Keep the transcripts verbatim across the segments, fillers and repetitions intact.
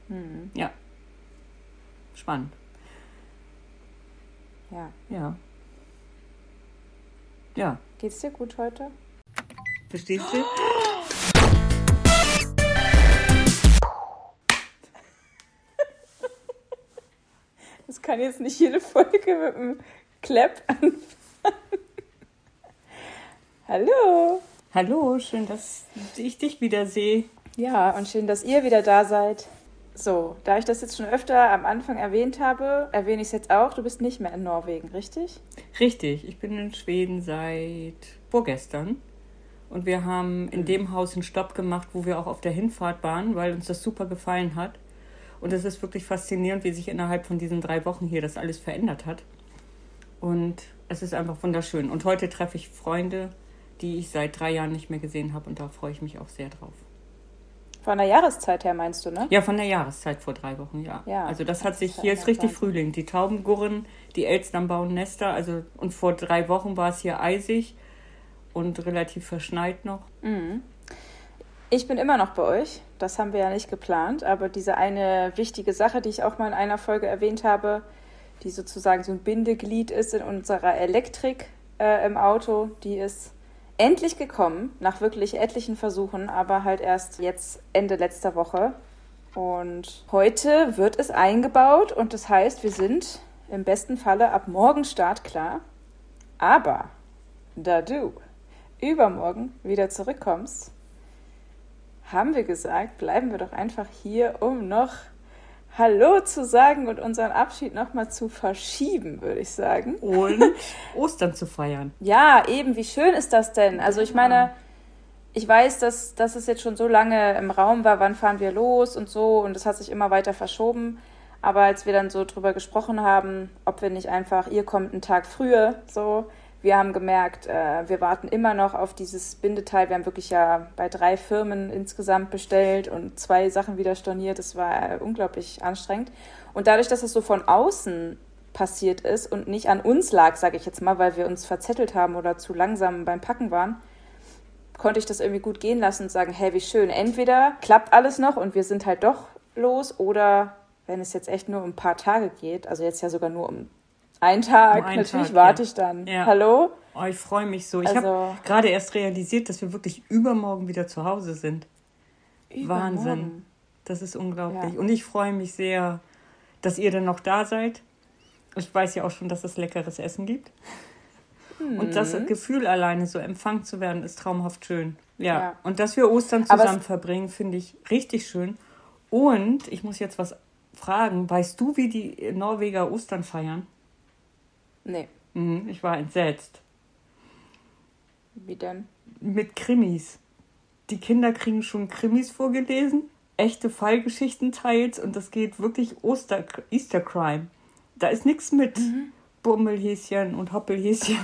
Mhm. Ja. Spannend. Ja. Ja. Ja. Geht's dir gut heute? Verstehst du? Das kann jetzt nicht jede Folge mit einem Clap anfangen. Hallo. Hallo, schön, dass ich dich wieder sehe. Ja, und schön, dass ihr wieder da seid. So, da ich das jetzt schon öfter am Anfang erwähnt habe, erwähne ich es jetzt auch. Du bist nicht mehr in Norwegen, richtig? Richtig, ich bin in Schweden seit vorgestern. Und wir haben in dem Haus einen Stopp gemacht, wo wir auch auf der Hinfahrt waren, weil uns das super gefallen hat. Und es ist wirklich faszinierend, wie sich innerhalb von diesen drei Wochen hier das alles verändert hat. Und es ist einfach wunderschön. Und heute treffe ich Freunde, die ich seit drei Jahren nicht mehr gesehen habe. Und da freue ich mich auch sehr drauf. Von der Jahreszeit her meinst du, ne? Ja, von der Jahreszeit vor drei Wochen, ja. Ja, also das hat sich, das hier ist richtig Wahnsinn. Frühling. Die Tauben gurren, die Elstern bauen Nester. Also, und vor drei Wochen war es hier eisig und relativ verschneit noch. Mhm. Ich bin immer noch bei euch. Das haben wir ja nicht geplant. Aber diese eine wichtige Sache, die ich auch mal in einer Folge erwähnt habe, die sozusagen so ein Bindeglied ist in unserer Elektrik äh, im Auto, die ist endlich gekommen, nach wirklich etlichen Versuchen, aber halt erst jetzt Ende letzter Woche. Und heute wird es eingebaut und das heißt, wir sind im besten Falle ab morgen startklar. Aber da du übermorgen wieder zurückkommst, haben wir gesagt, bleiben wir doch einfach hier, um noch Hallo zu sagen und unseren Abschied nochmal zu verschieben, würde ich sagen. Und Ostern zu feiern. Ja, eben, wie schön ist das denn? Also ich Ja. meine, ich weiß, dass, dass es jetzt schon so lange im Raum war, wann fahren wir los und so, und es hat sich immer weiter verschoben. Aber als wir dann so drüber gesprochen haben, ob wir nicht einfach, ihr kommt einen Tag früher, so, wir haben gemerkt, äh, wir warten immer noch auf dieses Bindeteil. Wir haben wirklich ja bei drei Firmen insgesamt bestellt und zwei Sachen wieder storniert. Das war äh, unglaublich anstrengend. Und dadurch, dass es so von außen passiert ist und nicht an uns lag, sage ich jetzt mal, weil wir uns verzettelt haben oder zu langsam beim Packen waren, konnte ich das irgendwie gut gehen lassen und sagen, hey, wie schön. Entweder klappt alles noch und wir sind halt doch los, oder wenn es jetzt echt nur um ein paar Tage geht, also jetzt ja sogar nur um einen Tag, Um einen natürlich Tag, warte ja. ich dann. Ja. Hallo? Oh, ich freue mich so. Ich Also- habe gerade erst realisiert, dass wir wirklich übermorgen wieder zu Hause sind. Wahnsinn. Übermorgen. Das ist unglaublich. Ja. Und ich freue mich sehr, dass ihr dann noch da seid. Ich weiß ja auch schon, dass es leckeres Essen gibt. Und das Gefühl alleine, so empfangen zu werden, ist traumhaft schön. Ja. Ja. Und dass wir Ostern Aber zusammen es- verbringen, finde ich richtig schön. Und ich muss jetzt was fragen. Weißt du, wie die Norweger Ostern feiern? Nee, Mhm, ich war entsetzt. wie denn? Mit Krimis. Die Kinder kriegen schon Krimis vorgelesen, echte Fallgeschichten teils, und das geht wirklich Oster, Easter Crime. Da ist nichts mit Bummelhäschen und Hoppelhäschen.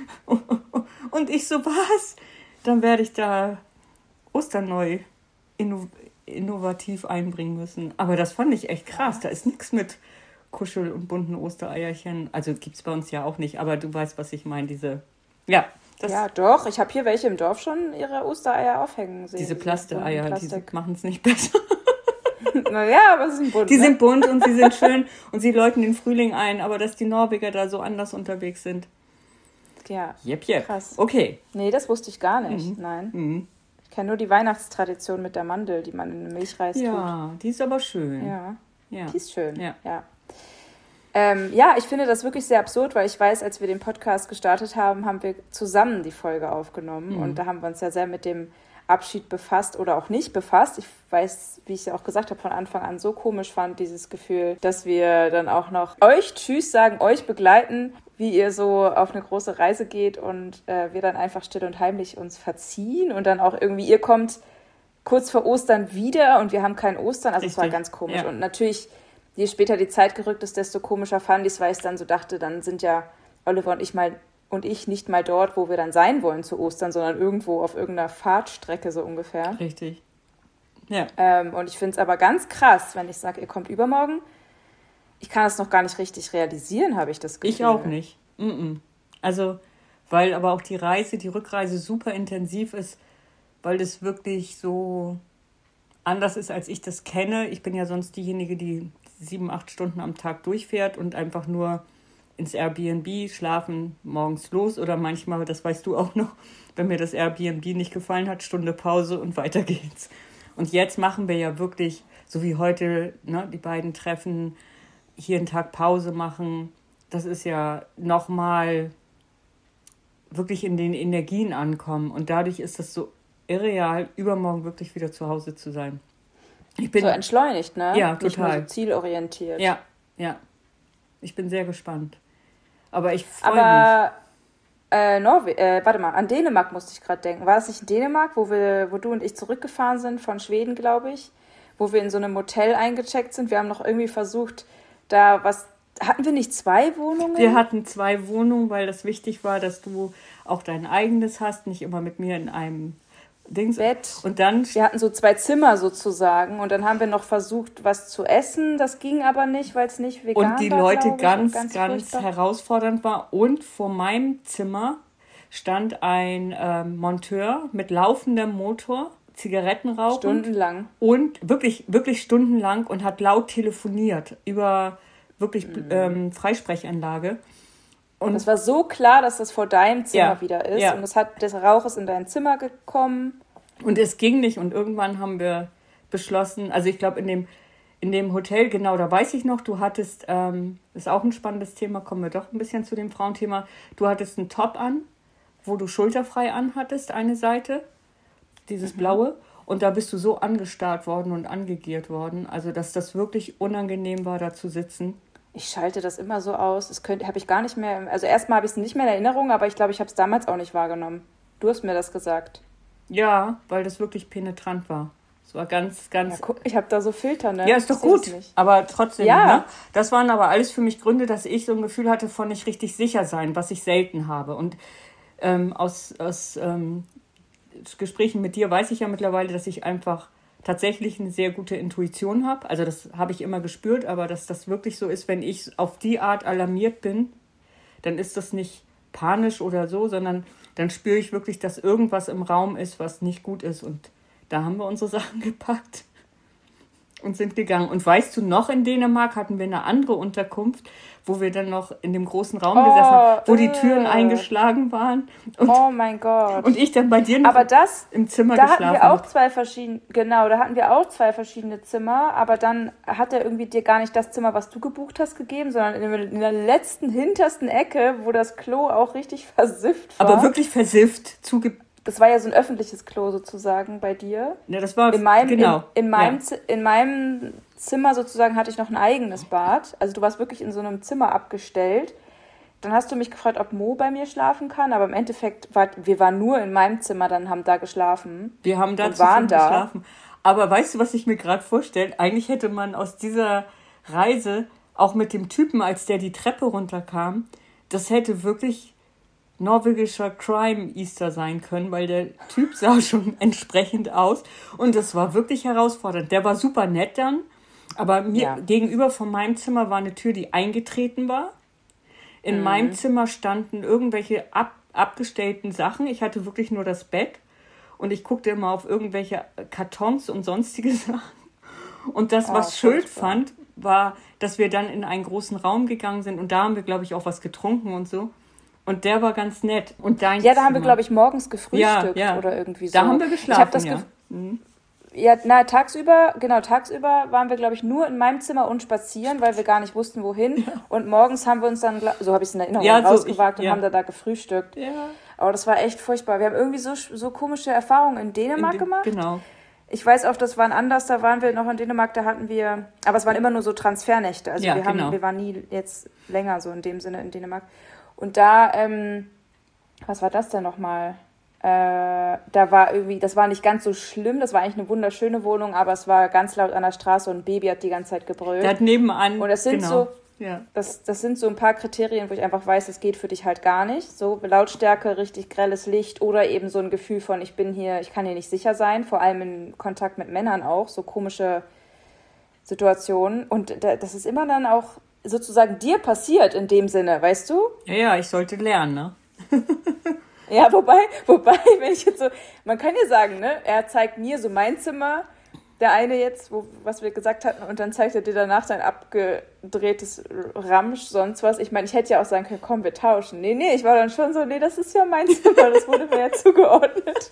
Und ich so, was? Dann werde ich da Ostern neu inno- innovativ einbringen müssen. Aber das fand ich echt krass. Da ist nichts mit Kuschel- und bunten Ostereierchen. Also gibt's bei uns ja auch nicht, aber du weißt, was ich meine. Diese, ja, das, Ja, doch. Ich habe hier welche im Dorf schon ihre Ostereier aufhängen sehen. diese Plastereier, die Plastik. machen es nicht besser. Naja, aber sie sind bunt. Die ne? sind bunt und sie sind schön und sie läuten den Frühling ein, aber dass die Norweger da so anders unterwegs sind. Ja, Jep, jep. Krass. Okay. nee, das wusste ich gar nicht. Nein. Mhm. Ich kenne nur die Weihnachtstradition mit der Mandel, die man in den Milchreis Ja, die ist aber schön. tut. Ja, Ja. die ist schön. Ja. Ja. Ähm, ja, ich finde das wirklich sehr absurd, weil ich weiß, als wir den Podcast gestartet haben, haben wir zusammen die Folge aufgenommen. Mhm. Und da haben wir uns ja sehr mit dem Abschied befasst oder auch nicht befasst. Ich weiß, wie ich ja auch gesagt habe, von Anfang an so komisch fand, dieses Gefühl, dass wir dann auch noch euch Tschüss sagen, euch begleiten, wie ihr so auf eine große Reise geht, und äh, wir dann einfach still und heimlich uns verziehen und dann auch irgendwie, ihr kommt kurz vor Ostern wieder und wir haben kein Ostern. Also es war Richtig. ganz komisch. Ja. Und natürlich, je später die Zeit gerückt ist, desto komischer fand ich es, weil ich dann so dachte, dann sind ja Oliver und ich mal und ich nicht mal dort, wo wir dann sein wollen zu Ostern, sondern irgendwo auf irgendeiner Fahrtstrecke so ungefähr. Richtig. Ja. Ähm, und ich finde es aber ganz krass, wenn ich sage, ihr kommt übermorgen. Ich kann das noch gar nicht richtig realisieren, habe ich das Gefühl. Ich auch nicht. Mm-mm. Also, weil aber auch die Reise, die Rückreise super intensiv ist, weil es wirklich so anders ist, als ich das kenne. Ich bin ja sonst diejenige, die sieben, acht Stunden am Tag durchfährt und einfach nur ins Airbnb schlafen, morgens los oder manchmal, das weißt du auch noch, wenn mir das Airbnb nicht gefallen hat, Stunde Pause und weiter geht's. Und jetzt machen wir ja wirklich, so wie heute, ne, die beiden Treffen, hier einen Tag Pause machen. Das ist ja nochmal wirklich in den Energien ankommen. Und dadurch ist es so irreal, übermorgen wirklich wieder zu Hause zu sein. Ich bin, so entschleunigt, ne? Ja, Nicht total. nur so zielorientiert. Ja, ja. Ich bin sehr gespannt. Aber ich freue mich. Aber äh, Norwe- äh, warte mal, an Dänemark musste ich gerade denken. War das nicht in Dänemark, wo wir, wo du und ich zurückgefahren sind von Schweden, glaube ich, wo wir in so einem Motel eingecheckt sind? Wir haben noch irgendwie versucht, da was. Hatten wir nicht zwei Wohnungen? Wir hatten zwei Wohnungen, weil das wichtig war, dass du auch dein eigenes hast, nicht immer mit mir in einem Dings. Bett. Und dann wir hatten so zwei Zimmer sozusagen und dann haben wir noch versucht, was zu essen. Das ging aber nicht, weil es nicht vegan war. Und die Leute ich, ganz, ganz, ganz herausfordernd war. Und vor meinem Zimmer stand ein äh, Monteur mit laufendem Motor, Zigaretten rauchend. Stundenlang. Und wirklich, wirklich stundenlang und hat laut telefoniert über wirklich mhm. ähm, Freisprechanlage. Und das war so klar, dass das vor deinem Zimmer ja, wieder ist. Ja. Und das hat, der Rauch ist in dein Zimmer gekommen. Und es ging nicht. Und irgendwann haben wir beschlossen, also ich glaube in dem, in dem Hotel, genau, da weiß ich noch, du hattest, ähm, ist auch ein spannendes Thema, kommen wir doch ein bisschen zu dem Frauenthema. Du hattest einen Top an, wo du schulterfrei anhattest, eine Seite, dieses mhm. blaue. Und da bist du so angestarrt worden und angegiert worden. Also dass das wirklich unangenehm war, da zu sitzen. Ich schalte das immer so aus. Das könnte, habe ich gar nicht mehr. Also erstmal habe ich es nicht mehr in Erinnerung, aber ich glaube, ich habe es damals auch nicht wahrgenommen. Du hast mir das gesagt. Ja, weil das wirklich penetrant war. Es war ganz, ganz. Ja, guck, ich habe da so Filter, ne? Ja, ist doch gut. Aber trotzdem, ja. ne? Das waren aber alles für mich Gründe, dass ich so ein Gefühl hatte von nicht richtig sicher sein, was ich selten habe. Und ähm, aus, aus ähm, Gesprächen mit dir weiß ich ja mittlerweile, dass ich einfach tatsächlich eine sehr gute Intuition habe. Also das habe ich immer gespürt, aber dass das wirklich so ist, wenn ich auf die Art alarmiert bin, dann ist das nicht panisch oder so, sondern dann spüre ich wirklich, dass irgendwas im Raum ist, was nicht gut ist. Und da haben wir unsere Sachen gepackt und sind gegangen. Und weißt du, noch in Dänemark hatten wir eine andere Unterkunft, wo wir dann noch in dem großen Raum oh, gesessen haben, wo äh. die Türen eingeschlagen waren. Und, oh mein Gott. Und ich dann bei dir noch aber das, im Zimmer da geschlafen habe. Da hatten wir auch zwei verschiedene, genau, da hatten wir auch zwei verschiedene Zimmer, aber dann hat er irgendwie dir gar nicht das Zimmer, was du gebucht hast, gegeben, sondern in der, in der letzten, hintersten Ecke, wo das Klo auch richtig versifft war. Aber wirklich versifft, zugegeben. Das war ja so ein öffentliches Klo sozusagen bei dir. Ja, das war, in meinem, genau. In, in, meinem, ja. in meinem Zimmer sozusagen hatte ich noch ein eigenes Bad. Also du warst wirklich in so einem Zimmer abgestellt. Dann hast du mich gefragt, ob Mo bei mir schlafen kann. Aber im Endeffekt, war, wir waren nur in meinem Zimmer, dann haben da geschlafen. Wir haben da und waren da. geschlafen. Aber weißt du, was ich mir gerade vorstelle? Eigentlich hätte man aus dieser Reise, auch mit dem Typen, als der die Treppe runterkam, das hätte wirklich norwegischer Crime-Easter sein können, weil der Typ sah schon entsprechend aus und das war wirklich herausfordernd. Der war super nett dann, aber mir ja. gegenüber von meinem Zimmer war eine Tür, die eingetreten war. In mhm. meinem Zimmer standen irgendwelche ab, abgestellten Sachen. Ich hatte wirklich nur das Bett und ich guckte immer auf irgendwelche Kartons und sonstige Sachen. Und das, was oh, Schuld fand, war, dass wir dann in einen großen Raum gegangen sind und da haben wir, glaube ich, auch was getrunken und so. Und der war ganz nett. Und dein ja, da Zimmer. haben wir, glaube ich, morgens gefrühstückt ja, ja. oder irgendwie so. Da haben wir geschlafen, ich hab das ja. Gef- mhm. Ja, na, tagsüber, genau, tagsüber waren wir, glaube ich, nur in meinem Zimmer und spazieren, weil wir gar nicht wussten, wohin. Ja. Und morgens haben wir uns dann, so habe ich es in Erinnerung, ja, so rausgewagt ich, ja. und haben da, da gefrühstückt. Ja. Aber das war echt furchtbar. Wir haben irgendwie so, so komische Erfahrungen in Dänemark in de- gemacht. Genau. Ich weiß auch, das waren anders, da waren wir noch in Dänemark, da hatten wir, aber es waren immer nur so Transfernächte. Also ja, wir, haben, genau. wir waren nie jetzt länger so in dem Sinne in Dänemark. Und da, ähm, was war das denn nochmal? Äh, da war irgendwie, das war nicht ganz so schlimm, das war eigentlich eine wunderschöne Wohnung, aber es war ganz laut an der Straße und ein Baby hat die ganze Zeit gebrüllt. Der hat nebenan, und das sind genau. so, ja. das, das sind so ein paar Kriterien, wo ich einfach weiß, das geht für dich halt gar nicht. So Lautstärke, richtig grelles Licht oder eben so ein Gefühl von, ich bin hier, ich kann hier nicht sicher sein, vor allem in Kontakt mit Männern auch, so komische Situationen. Und das ist immer dann auch sozusagen dir passiert in dem Sinne, weißt du? Ja, ja, ich sollte lernen, ne? Ja, wobei, wobei, wenn ich jetzt so, man kann ja sagen, ne, er zeigt mir so mein Zimmer der eine jetzt, wo, was wir gesagt hatten, und dann zeigt er dir danach dein abgedrehtes Ramsch, sonst was. Ich meine, ich hätte ja auch sagen können, komm, wir tauschen. Nee, nee, ich war dann schon so, nee, das ist ja mein Zimmer, das wurde mir ja zugeordnet.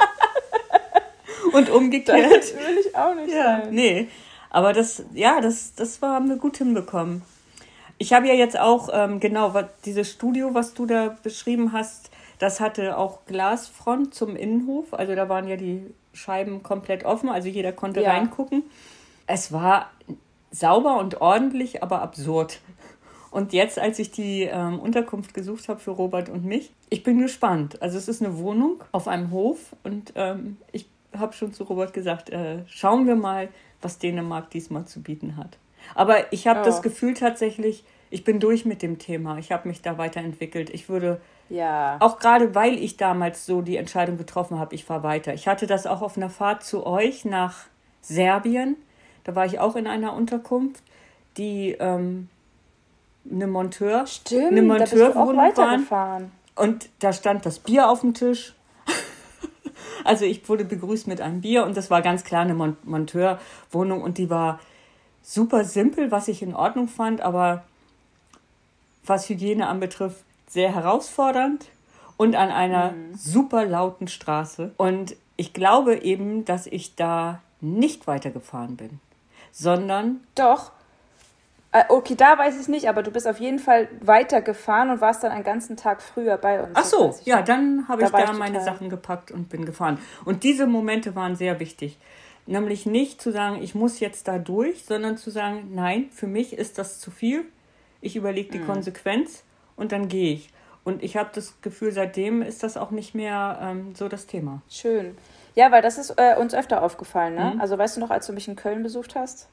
Und umgekehrt. Das will ich auch nicht ja, sein. Nee, aber das, ja, das, das war, haben wir gut hinbekommen. Ich habe ja jetzt auch, ähm, genau, was, dieses Studio, was du da beschrieben hast, das hatte auch Glasfront zum Innenhof. Also da waren ja die Scheiben komplett offen, also jeder konnte Ja. reingucken. Es war sauber und ordentlich, aber absurd. Und jetzt, als ich die ähm, Unterkunft gesucht habe für Robert und mich, ich bin gespannt. Also es ist eine Wohnung auf einem Hof und ähm, ich habe schon zu Robert gesagt, äh, schauen wir mal, was Dänemark diesmal zu bieten hat. Aber ich habe Oh. das Gefühl tatsächlich, ich bin durch mit dem Thema. Ich habe mich da weiterentwickelt. Ich würde, Ja. auch gerade weil ich damals so die Entscheidung getroffen habe, ich fahre weiter. Ich hatte das auch auf einer Fahrt zu euch nach Serbien. Da war ich auch in einer Unterkunft, die ähm, eine Monteur, Stimmt, eine da bist du auch Monteurwohnung waren. weitergefahren. Und da stand das Bier auf dem Tisch. Also ich wurde begrüßt mit einem Bier und das war ganz klar eine Mon- Monteurwohnung und die war super simpel, was ich in Ordnung fand, aber was Hygiene anbetrifft, sehr herausfordernd und an einer Mhm. super lauten Straße. Und ich glaube eben, dass ich da nicht weitergefahren bin, sondern Doch. Äh, Okay, da weiß ich nicht, aber du bist auf jeden Fall weitergefahren und warst dann einen ganzen Tag früher bei uns. ach das so, weiß ich ja, noch. dann habe Da ich war da ich meine total- Sachen gepackt und bin gefahren. Und diese Momente waren sehr wichtig. Nämlich nicht zu sagen, ich muss jetzt da durch, sondern zu sagen, nein, für mich ist das zu viel. Ich überlege die Mhm. Konsequenz und dann gehe ich. Und ich habe das Gefühl, seitdem ist das auch nicht mehr ähm, so das Thema. Schön. Ja, weil das ist äh, uns öfter aufgefallen, ne? Mhm. Also weißt du noch, als du mich in Köln besucht hast?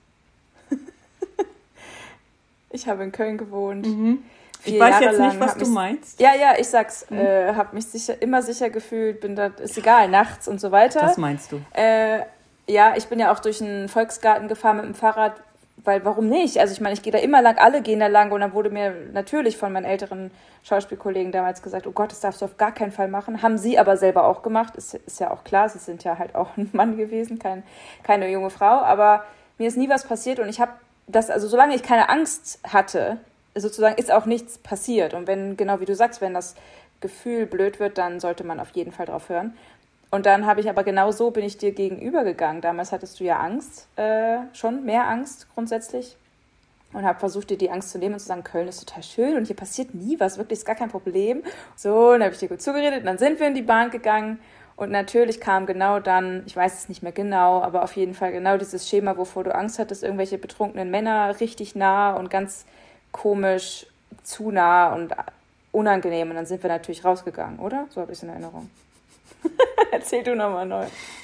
Ich habe in Köln gewohnt. Mhm. Ich Vier weiß Jahre jetzt lang, nicht, was hab du mich- meinst. Ja, ja, ich sag's. Äh, hab mich sicher, immer sicher gefühlt, bin da, ist egal, nachts und so weiter. Was meinst du? Äh, ja, ich bin ja auch durch den Volksgarten gefahren mit dem Fahrrad, weil warum nicht? Also ich meine, ich gehe da immer lang, alle gehen da lang und dann wurde mir natürlich von meinen älteren Schauspielkollegen damals gesagt, oh Gott, das darfst du auf gar keinen Fall machen. Haben sie aber selber auch gemacht, ist, ist ja auch klar, sie sind ja halt auch ein Mann gewesen, kein, keine junge Frau, aber mir ist nie was passiert und ich habe das, also solange ich keine Angst hatte, sozusagen ist auch nichts passiert und wenn, genau wie du sagst, wenn das Gefühl blöd wird, dann sollte man auf jeden Fall drauf hören. Und dann habe ich aber genau so bin ich dir gegenübergegangen. Damals hattest du ja Angst, äh, schon mehr Angst grundsätzlich. Und habe versucht, dir die Angst zu nehmen und zu sagen, Köln ist total schön und hier passiert nie was, wirklich ist gar kein Problem. So, dann habe ich dir gut zugeredet und dann sind wir in die Bahn gegangen. Und natürlich kam genau dann, ich weiß es nicht mehr genau, aber auf jeden Fall genau dieses Schema, wovor du Angst hattest, irgendwelche betrunkenen Männer richtig nah und ganz komisch, zu nah und unangenehm. Und dann sind wir natürlich rausgegangen, oder? So habe ich es in Erinnerung. Erzähl du nochmal neu.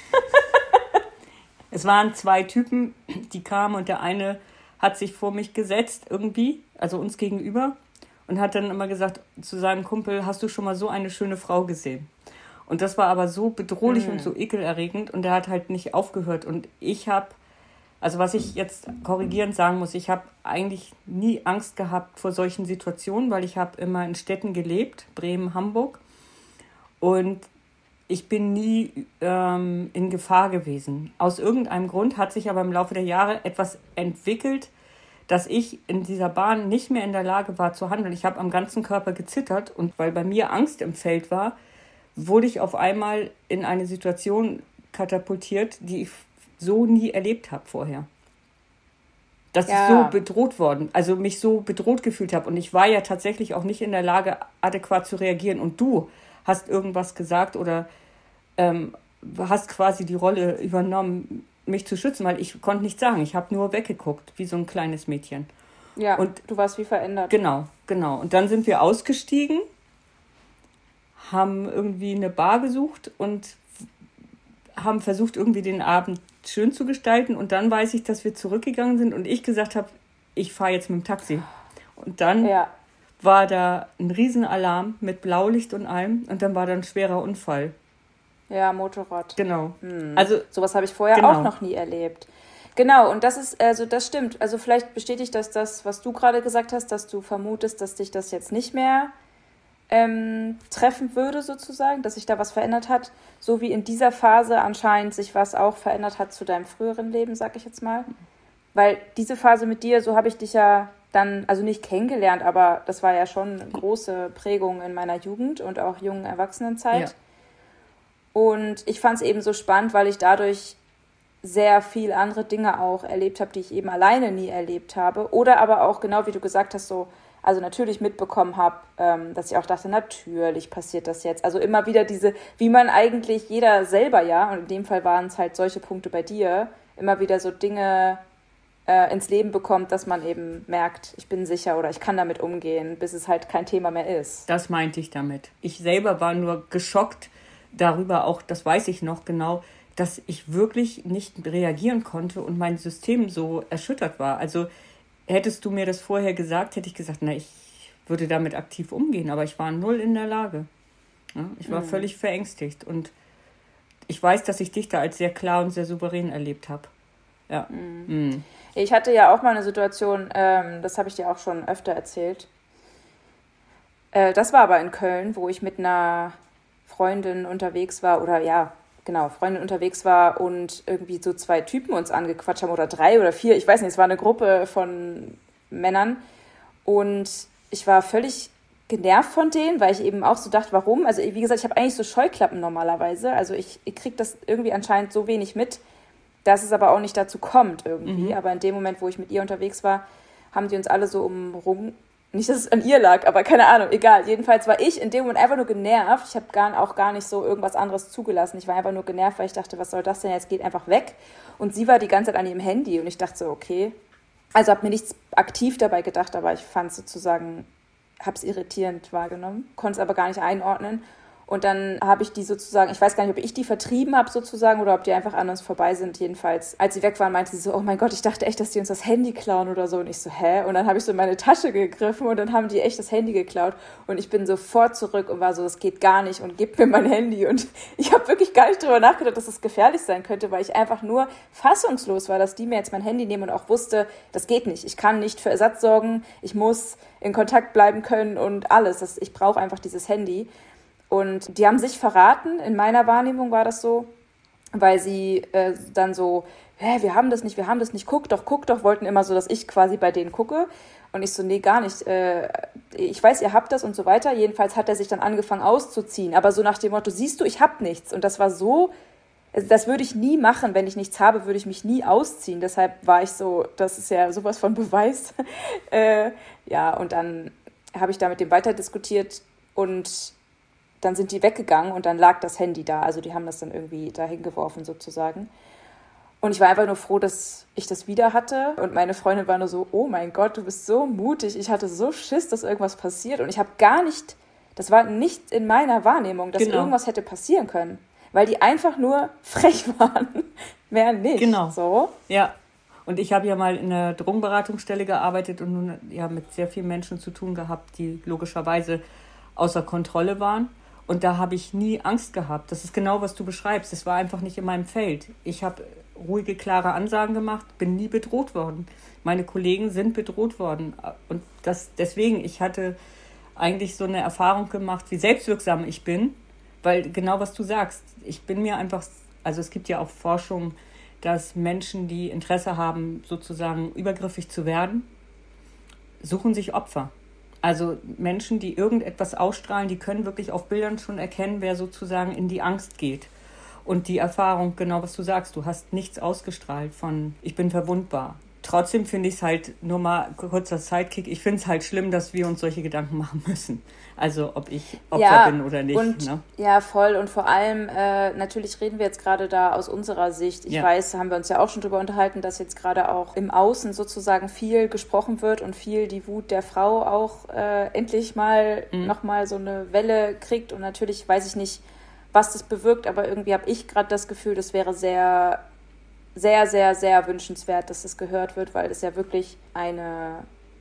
Es waren zwei Typen, die kamen und der eine hat sich vor mich gesetzt irgendwie, also uns gegenüber, und hat dann immer gesagt zu seinem Kumpel, hast du schon mal so eine schöne Frau gesehen? Und das war aber so bedrohlich Mhm. und so ekelerregend und der hat halt nicht aufgehört. Und ich habe, also was ich jetzt korrigierend sagen muss, ich habe eigentlich nie Angst gehabt vor solchen Situationen, weil ich habe immer in Städten gelebt, Bremen, Hamburg. Und ich bin nie ähm, in Gefahr gewesen. Aus irgendeinem Grund hat sich aber im Laufe der Jahre etwas entwickelt, dass ich in dieser Bahn nicht mehr in der Lage war zu handeln. Ich habe am ganzen Körper gezittert und weil bei mir Angst im Feld war, wurde ich auf einmal in eine Situation katapultiert, die ich so nie erlebt habe vorher. Dass Ja. ich so bedroht worden, also mich so bedroht gefühlt habe. Und ich war ja tatsächlich auch nicht in der Lage, adäquat zu reagieren. Und du hast irgendwas gesagt oder ähm, hast quasi die Rolle übernommen, mich zu schützen, weil ich konnte nichts sagen. Ich habe nur weggeguckt, wie so ein kleines Mädchen. Ja, Und- und du warst wie verändert. Genau, genau. Und dann sind wir ausgestiegen, haben irgendwie eine Bar gesucht und haben versucht, irgendwie den Abend schön zu gestalten. Und dann weiß ich, dass wir zurückgegangen sind und ich gesagt habe, ich fahre jetzt mit dem Taxi. Und dann Ja, war da ein Riesenalarm mit Blaulicht und allem und dann war da ein schwerer Unfall. ja, Motorrad. Genau. Hm. Also, Sowas habe ich vorher Genau. auch noch nie erlebt. Genau, und das ist, also das stimmt. Also vielleicht bestätigt das das, was du gerade gesagt hast, dass du vermutest, dass dich das jetzt nicht mehr ähm, treffen würde sozusagen, dass sich da was verändert hat, so wie in dieser Phase anscheinend sich was auch verändert hat zu deinem früheren Leben, sag ich jetzt mal. Weil diese Phase mit dir, so habe ich dich ja dann, also nicht kennengelernt, aber das war ja schon eine große Prägung in meiner Jugend und auch jungen Erwachsenenzeit. Ja. Und ich fand es eben so spannend, weil ich dadurch sehr viel andere Dinge auch erlebt habe, die ich eben alleine nie erlebt habe. Oder aber auch, genau wie du gesagt hast, so, also natürlich mitbekommen habe, ähm, dass ich auch dachte, natürlich passiert das jetzt. Also immer wieder diese, wie man eigentlich jeder selber ja, und in dem Fall waren es halt solche Punkte bei dir, immer wieder so Dinge äh, ins Leben bekommt, dass man eben merkt, ich bin sicher oder ich kann damit umgehen, bis es halt kein Thema mehr ist. Das meinte ich damit. Ich selber war nur geschockt darüber, auch das weiß ich noch genau, dass ich wirklich nicht reagieren konnte und mein System so erschüttert war. Also hättest du mir das vorher gesagt, hätte ich gesagt, na, ich würde damit aktiv umgehen, aber ich war null in der Lage. Ja, ich war mhm. völlig verängstigt und ich weiß, dass ich dich da als sehr klar und sehr souverän erlebt habe. Ja. Mhm. Mhm. Ich hatte ja auch mal eine Situation, ähm, das habe ich dir auch schon öfter erzählt. Äh, das war aber in Köln, wo ich mit einer Freundin unterwegs war oder ja, genau, Freundin unterwegs war und irgendwie so zwei Typen uns angequatscht haben oder drei oder vier, ich weiß nicht, es war eine Gruppe von Männern und ich war völlig genervt von denen, weil ich eben auch so dachte, warum? Also wie gesagt, ich habe eigentlich so Scheuklappen normalerweise, also ich, ich kriege das irgendwie anscheinend so wenig mit, dass es aber auch nicht dazu kommt irgendwie, mhm. aber in dem Moment, wo ich mit ihr unterwegs war, haben die uns alle so umrum. Nicht, dass es an ihr lag, aber keine Ahnung, egal. Jedenfalls war ich in dem Moment einfach nur genervt. Ich habe gar, auch gar nicht so irgendwas anderes zugelassen. Ich war einfach nur genervt, weil ich dachte, was soll das denn jetzt? Geht einfach weg. Und sie war die ganze Zeit an ihrem Handy und ich dachte so, okay. Also habe mir nichts aktiv dabei gedacht, aber ich fand es sozusagen, habe es irritierend wahrgenommen, konnte es aber gar nicht einordnen. Und dann habe ich die sozusagen, ich weiß gar nicht, ob ich die vertrieben habe sozusagen oder ob die einfach an uns vorbei sind. Jedenfalls, als sie weg waren, meinte sie so, oh mein Gott, ich dachte echt, dass die uns das Handy klauen oder so. Und ich so, hä? Und dann habe ich so in meine Tasche gegriffen und dann haben die echt das Handy geklaut. Und ich bin sofort zurück und war so, das geht gar nicht und gib mir mein Handy. Und ich habe wirklich gar nicht drüber nachgedacht, dass das gefährlich sein könnte, weil ich einfach nur fassungslos war, dass die mir jetzt mein Handy nehmen und auch wusste, das geht nicht. Ich kann nicht für Ersatz sorgen, ich muss in Kontakt bleiben können und alles. Das, ich brauche einfach dieses Handy. Und die haben sich verraten, in meiner Wahrnehmung war das so, weil sie äh, dann so, hä, wir haben das nicht, wir haben das nicht, guck doch, guck doch, wollten immer so, dass ich quasi bei denen gucke. Und ich so, nee, gar nicht, äh, ich weiß, ihr habt das und so weiter. Jedenfalls hat er sich dann angefangen auszuziehen, aber so nach dem Motto, siehst du, ich hab nichts. Und das war so, das würde ich nie machen, wenn ich nichts habe, würde ich mich nie ausziehen. Deshalb war ich so, das ist ja sowas von Beweis. äh, ja, und dann habe ich da mit dem weiter diskutiert und dann sind die weggegangen und dann lag das Handy da. Also die haben das dann irgendwie da hingeworfen sozusagen. Und ich war einfach nur froh, dass ich das wieder hatte. Und meine Freundin war nur so, oh mein Gott, du bist so mutig. Ich hatte so Schiss, dass irgendwas passiert. Und ich habe gar nicht, das war nicht in meiner Wahrnehmung, dass genau. irgendwas hätte passieren können. Weil die einfach nur frech waren. Mehr nicht. Genau. So. Ja. Und ich habe ja mal in einer Drogenberatungsstelle gearbeitet und nun ja mit sehr vielen Menschen zu tun gehabt, die logischerweise außer Kontrolle waren. Und da habe ich nie Angst gehabt. Das ist genau, was du beschreibst. Das war einfach nicht in meinem Feld. Ich habe ruhige, klare Ansagen gemacht, bin nie bedroht worden. Meine Kollegen sind bedroht worden. Und das deswegen, ich hatte eigentlich so eine Erfahrung gemacht, wie selbstwirksam ich bin. Weil genau, was du sagst, ich bin mir einfach, also es gibt ja auch Forschung, dass Menschen, die Interesse haben, sozusagen übergriffig zu werden, suchen sich Opfer. Also Menschen, die irgendetwas ausstrahlen, die können wirklich auf Bildern schon erkennen, wer sozusagen in die Angst geht. Und die Erfahrung, genau was du sagst, du hast nichts ausgestrahlt von, ich bin verwundbar. Trotzdem finde ich es halt, nur mal kurzer Sidekick, ich finde es halt schlimm, dass wir uns solche Gedanken machen müssen. Also ob ich Opfer ja, bin oder nicht. Und, ne? Ja, voll. Und vor allem, äh, natürlich reden wir jetzt gerade da aus unserer Sicht. Ich ja. weiß, haben wir uns ja auch schon drüber unterhalten, dass jetzt gerade auch im Außen sozusagen viel gesprochen wird und viel die Wut der Frau auch äh, endlich mal mhm. nochmal so eine Welle kriegt. Und natürlich weiß ich nicht, was das bewirkt, aber irgendwie habe ich gerade das Gefühl, das wäre sehr... sehr, sehr, sehr wünschenswert, dass das gehört wird, weil es ja wirklich eine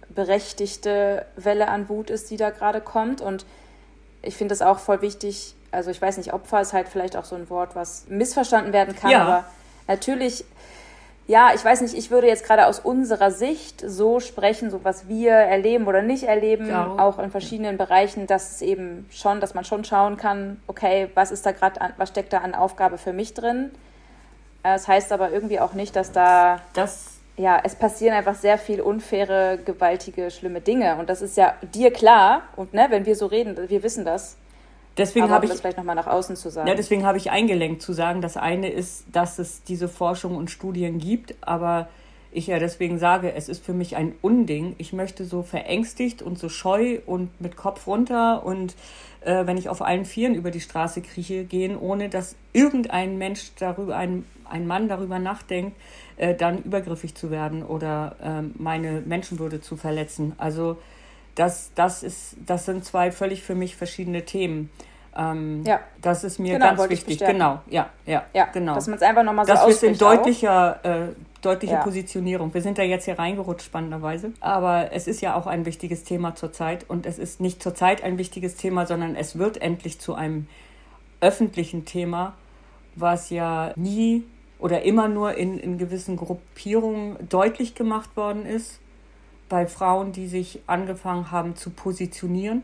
berechtigte Welle an Wut ist, die da gerade kommt. Und ich finde es auch voll wichtig, also ich weiß nicht, Opfer ist halt vielleicht auch so ein Wort, was missverstanden werden kann, ja. aber natürlich ja, ich weiß nicht, ich würde jetzt gerade aus unserer Sicht so sprechen, so was wir erleben oder nicht erleben, ja. auch in verschiedenen Bereichen, dass es eben schon, dass man schon schauen kann, okay, was ist da gerade, was steckt da an Aufgabe für mich drin? Das heißt aber irgendwie auch nicht, dass da, das, ja, es passieren einfach sehr viel unfaire, gewaltige, schlimme Dinge und das ist ja dir klar und ne, wenn wir so reden, wir wissen das. Deswegen habe ich das vielleicht nochmal nach außen zu sagen. Ja, deswegen habe ich eingelenkt zu sagen, das eine ist, dass es diese Forschung und Studien gibt, aber ich ja deswegen sage, es ist für mich ein Unding. Ich möchte so verängstigt und so scheu und mit Kopf runter und äh, wenn ich auf allen Vieren über die Straße krieche, gehen, ohne dass irgendein Mensch darüber, ein, ein Mann darüber nachdenkt, äh, dann übergriffig zu werden oder äh, meine Menschenwürde zu verletzen. Also Das, das, ist, das sind zwei völlig für mich verschiedene Themen. Ähm, ja. Das ist mir genau, ganz wichtig. Genau, ja, ja, ja, genau. Dass man es einfach nochmal so das ausspricht. Das ist in deutlicher, äh, deutliche ja. Positionierung. Wir sind da jetzt hier reingerutscht, spannenderweise. Aber es ist ja auch ein wichtiges Thema zurzeit. Und es ist nicht zurzeit ein wichtiges Thema, sondern es wird endlich zu einem öffentlichen Thema, was ja nie oder immer nur in, in gewissen Gruppierungen deutlich gemacht worden ist. Bei Frauen, die sich angefangen haben zu positionieren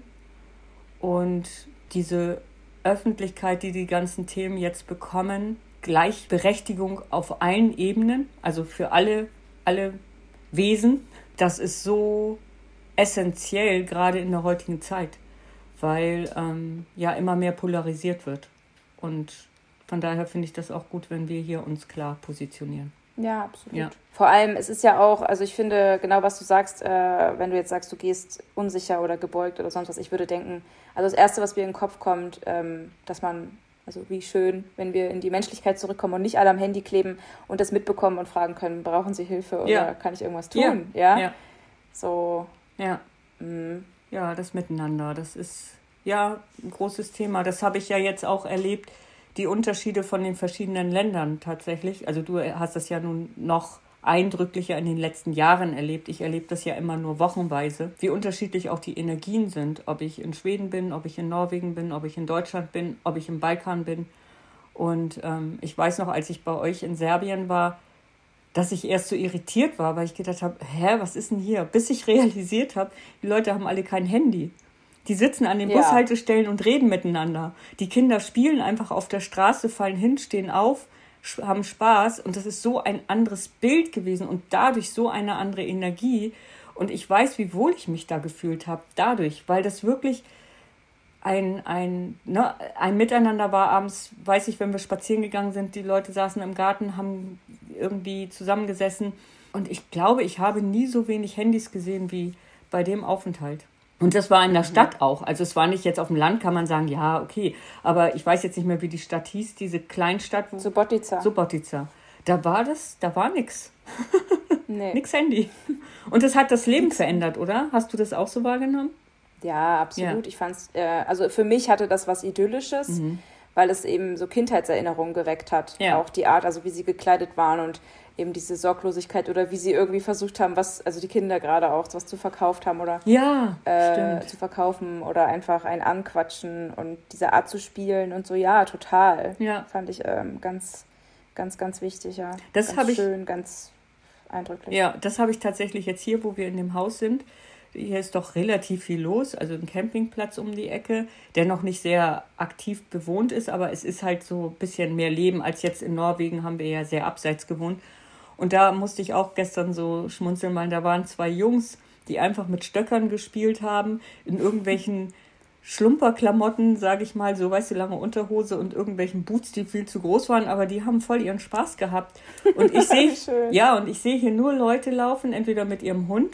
und diese Öffentlichkeit, die die ganzen Themen jetzt bekommen, Gleichberechtigung auf allen Ebenen, also für alle, alle Wesen, das ist so essentiell, gerade in der heutigen Zeit, weil ähm, ja immer mehr polarisiert wird und von daher finde ich das auch gut, wenn wir hier uns klar positionieren. Ja, absolut. Ja. Vor allem, es ist ja auch, also ich finde, genau was du sagst, äh, wenn du jetzt sagst, du gehst unsicher oder gebeugt oder sonst was, ich würde denken, also das Erste, was mir in den Kopf kommt, ähm, dass man, also wie schön, wenn wir in die Menschlichkeit zurückkommen und nicht alle am Handy kleben und das mitbekommen und fragen können, brauchen sie Hilfe oder ja. kann ich irgendwas tun? Ja. Ja. ja. So. Ja. Mh. Ja, das Miteinander, das ist ja ein großes Thema. Das habe ich ja jetzt auch erlebt, die Unterschiede von den verschiedenen Ländern tatsächlich. Also du hast das ja nun noch eindrücklicher in den letzten Jahren erlebt. Ich erlebe das ja immer nur wochenweise, wie unterschiedlich auch die Energien sind. Ob ich in Schweden bin, ob ich in Norwegen bin, ob ich in Deutschland bin, ob ich im Balkan bin. Und ähm, ich weiß noch, als ich bei euch in Serbien war, dass ich erst so irritiert war, weil ich gedacht habe, hä, was ist denn hier? Bis ich realisiert habe, die Leute haben alle kein Handy. Die sitzen an den ja. Bushaltestellen und reden miteinander. Die Kinder spielen einfach auf der Straße, fallen hin, stehen auf, haben Spaß. Und das ist so ein anderes Bild gewesen und dadurch so eine andere Energie. Und ich weiß, wie wohl ich mich da gefühlt habe, dadurch, weil das wirklich ein, ein, ne, ein Miteinander war. Abends, weiß ich, wenn wir spazieren gegangen sind, die Leute saßen im Garten, haben irgendwie zusammengesessen. Und ich glaube, ich habe nie so wenig Handys gesehen wie bei dem Aufenthalt. Und das war in der Stadt auch. Also es war nicht jetzt auf dem Land, kann man sagen, ja, okay. Aber ich weiß jetzt nicht mehr, wie die Stadt hieß, diese Kleinstadt. Wo Subotica. Subotica. Da war das, da war nix. Nee. Nix Handy. Und das hat das Leben nix. verändert, oder? Hast du das auch so wahrgenommen? Ja, absolut. Ja. Ich fand's, äh, also für mich hatte das was Idyllisches, mhm. weil es eben so Kindheitserinnerungen geweckt hat. Ja. Auch die Art, also wie sie gekleidet waren und eben diese Sorglosigkeit oder wie sie irgendwie versucht haben, was, also die Kinder gerade auch, was zu verkauft haben oder ja, äh, zu verkaufen oder einfach ein Anquatschen und diese Art zu spielen und so, ja, total. Ja. Fand ich ähm, ganz, ganz, ganz wichtig, ja. Das ganz ich, schön, ganz eindrücklich. Ja, das habe ich tatsächlich jetzt hier, wo wir in dem Haus sind. Hier ist doch relativ viel los, also ein Campingplatz um die Ecke, der noch nicht sehr aktiv bewohnt ist, aber es ist halt so ein bisschen mehr Leben als jetzt in Norwegen, haben wir ja sehr abseits gewohnt. Und da musste ich auch gestern so schmunzeln, weil da waren zwei Jungs, die einfach mit Stöckern gespielt haben, in irgendwelchen Schlumperklamotten, sage ich mal, so, weißt du, lange Unterhose und irgendwelchen Boots, die viel zu groß waren, aber die haben voll ihren Spaß gehabt. Und ich sehe, ja, und ich sehe hier nur Leute laufen, entweder mit ihrem Hund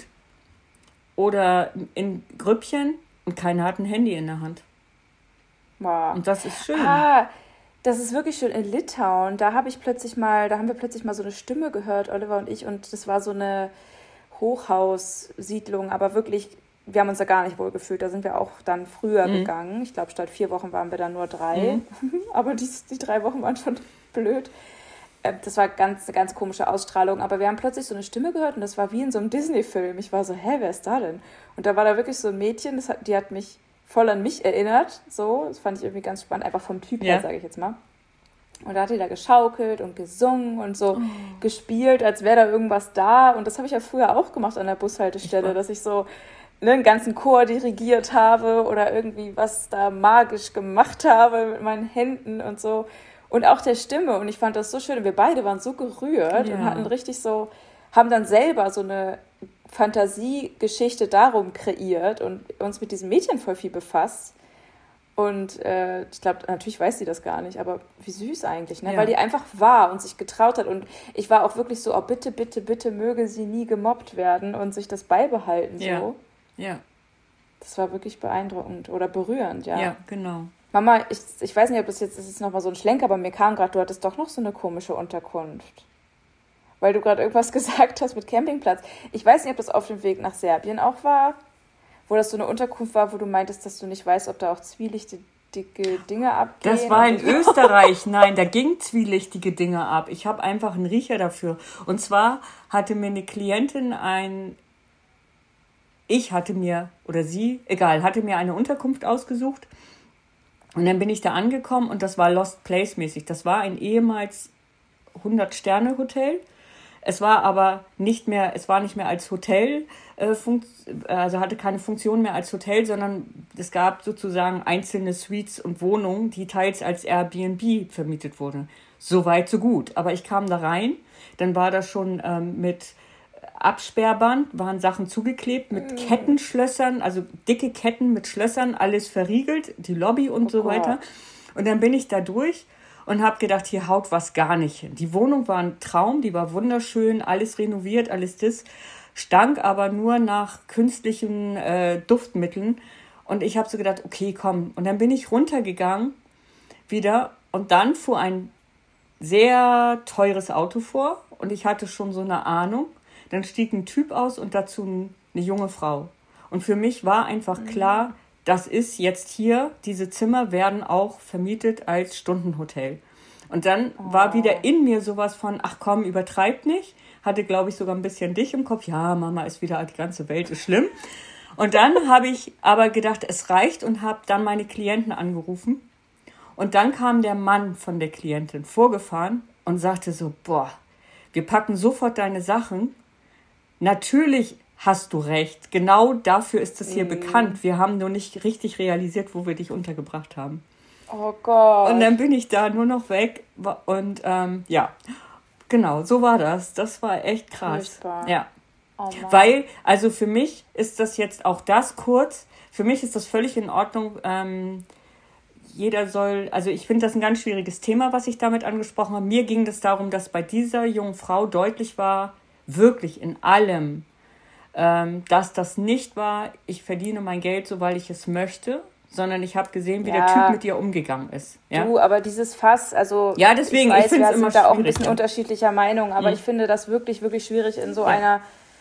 oder in Grüppchen und keiner hat ein Handy in der Hand. Wow. Und das ist schön. Ah, das ist wirklich schön. In Litauen, da habe ich plötzlich mal, da haben wir plötzlich mal so eine Stimme gehört, Oliver und ich, und das war so eine Hochhaussiedlung, aber wirklich, wir haben uns da gar nicht wohl gefühlt. Da sind wir auch dann früher mhm. gegangen. Ich glaube, statt vier Wochen waren wir da nur drei. Mhm. Aber die, die drei Wochen waren schon blöd. Das war ganz, eine ganz komische Ausstrahlung. Aber wir haben plötzlich so eine Stimme gehört und das war wie in so einem Disney-Film. Ich war so, hä, wer ist da denn? Und da war da wirklich so ein Mädchen, das hat, die hat mich voll an mich erinnert. So, das fand ich irgendwie ganz spannend. Einfach vom Typ her, ja. sage ich jetzt mal. Und da hat die da geschaukelt und gesungen und so oh. gespielt, als wäre da irgendwas da. Und das habe ich ja früher auch gemacht an der Bushaltestelle, ich dass ich so ne, einen ganzen Chor dirigiert habe oder irgendwie was da magisch gemacht habe mit meinen Händen und so. Und auch der Stimme. Und ich fand das so schön. Und wir beide waren so gerührt ja. und hatten richtig so, haben dann selber so eine Fantasiegeschichte darum kreiert und uns mit diesem Mädchen voll viel befasst. Und äh, ich glaube, natürlich weiß sie das gar nicht, aber wie süß eigentlich, ne? Ja. Weil die einfach war und sich getraut hat. Und ich war auch wirklich so, oh bitte, bitte, bitte möge sie nie gemobbt werden und sich das beibehalten. Ja. So. Ja. Das war wirklich beeindruckend oder berührend, ja. Ja, genau. Mama, ich, ich weiß nicht, ob das jetzt, das ist nochmal so ein Schlenker, aber mir kam gerade, du hattest doch noch so eine komische Unterkunft. Weil du gerade irgendwas gesagt hast mit Campingplatz. Ich weiß nicht, ob das auf dem Weg nach Serbien auch war. Wo das so eine Unterkunft war, wo du meintest, dass du nicht weißt, ob da auch zwielichtige Dinge abgehen. Das war in Österreich. Nein, da ging zwielichtige Dinge ab. Ich habe einfach einen Riecher dafür. Und zwar hatte mir eine Klientin ein... Ich hatte mir, oder sie, egal, hatte mir eine Unterkunft ausgesucht. Und dann bin ich da angekommen und das war Lost Place mäßig. Das war ein ehemals hundert-Sterne-Hotel. Es war aber nicht mehr, es war nicht mehr als Hotel, äh, funkt, also hatte keine Funktion mehr als Hotel, sondern es gab sozusagen einzelne Suites und Wohnungen, die teils als Airbnb vermietet wurden. So weit, so gut. Aber ich kam da rein, dann war das schon ähm, mit Absperrband, waren Sachen zugeklebt, mit mm. Kettenschlössern, also dicke Ketten mit Schlössern, alles verriegelt, die Lobby und oh so weiter. Gott. Und dann bin ich da durch und habe gedacht, hier haut was gar nicht hin. Die Wohnung war ein Traum, die war wunderschön, alles renoviert, alles das, stank aber nur nach künstlichen äh, Duftmitteln. Und ich habe so gedacht, okay, komm. Und dann bin ich runtergegangen wieder und dann fuhr ein sehr teures Auto vor und ich hatte schon so eine Ahnung. Dann stieg ein Typ aus und dazu eine junge Frau. Und für mich war einfach klar, das ist jetzt hier, diese Zimmer werden auch vermietet als Stundenhotel. Und dann oh. war wieder in mir sowas von, ach komm, übertreib nicht. Hatte, glaube ich, sogar ein bisschen dich im Kopf. Ja, Mama ist wieder, die ganze Welt ist schlimm. Und dann habe ich aber gedacht, es reicht und habe dann meine Klienten angerufen. Und dann kam der Mann von der Klientin vorgefahren und sagte so, boah, wir packen sofort deine Sachen. Natürlich hast du recht. Genau dafür ist es hier mm. bekannt. Wir haben nur nicht richtig realisiert, wo wir dich untergebracht haben. Oh Gott. Und dann bin ich da nur noch weg. Und ähm, ja, genau, so war das. Das war echt krass. Furchtbar. Ja. Oh Mann. Weil, also für mich ist das jetzt auch das kurz. Für mich ist das völlig in Ordnung. Ähm, jeder soll, also ich finde das ein ganz schwieriges Thema, was ich damit angesprochen habe. Mir ging es darum, dass bei dieser jungen Frau deutlich war, wirklich in allem, ähm, dass das nicht war, ich verdiene mein Geld so, weil ich es möchte, sondern ich habe gesehen, wie ja. der Typ mit ihr umgegangen ist. Ja? Du, aber dieses Fass, also ja, deswegen, ich weiß, ich finde wir es immer sind da auch ein bisschen ja. unterschiedlicher Meinung, aber mhm. ich finde das wirklich, wirklich schwierig in so ja. einer